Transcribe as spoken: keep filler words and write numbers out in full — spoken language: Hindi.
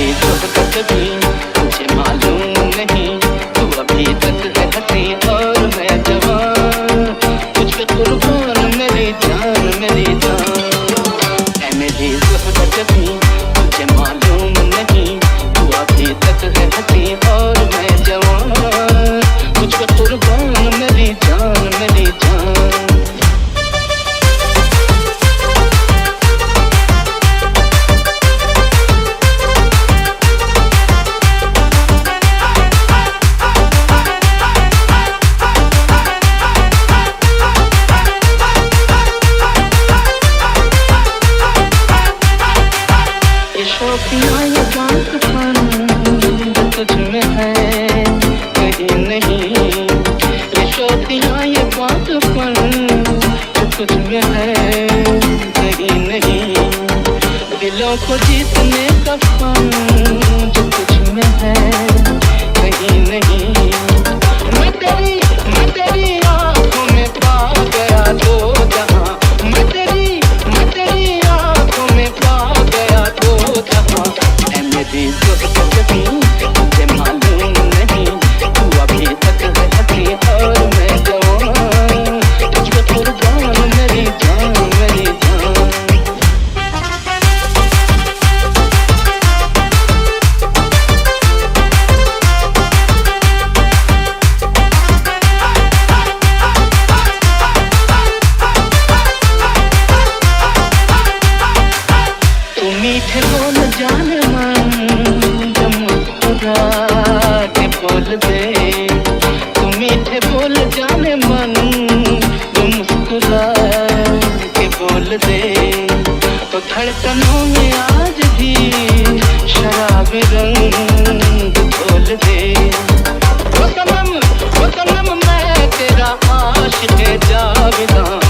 मेरी मोहब्बत भी तुझे मालूम नहीं, तू अभी तक है हंसी और मैं जवान, तुझ पे कुर्बान मेरी जान मेरी जान। ऐ मेरी मोहब्बत भी तुझे मालूम नहीं, तू अभी तक है हंसी और मैं जवान, तुझ पे कुर्बान मेरी जान मेरी जान। शौकिया ये बातपन जो तुझ में है कहीं नहीं, ये शौकिया ये बातपन जो तुझ में है कहीं नहीं, दिलों को जीतने का फन जो तुझ में है कहीं नहीं। मैं तेरी मैं तेरी आँखों में पा गया दो जहां, मैं तेरी मैं तेरी आँखों में पा गया दो जहां। ऐ मेरी मोहब्बत भी तुझे मालूम नहीं, तू अभी तक है हंसी और मैं जवान, तुझ पे कुर्बान मेरी जान मेरी जान। मीठे बोल जाने मन जब मुस्कुरा के बोल दे, तू मीठे बोल जाने मन जो मुस्कुरा के बोल दे, तो धड़कनों में आज भी शराबी रंग घोल दे। ओ सनम ओ सनम मैं तेरा आशिक़ जाविदा।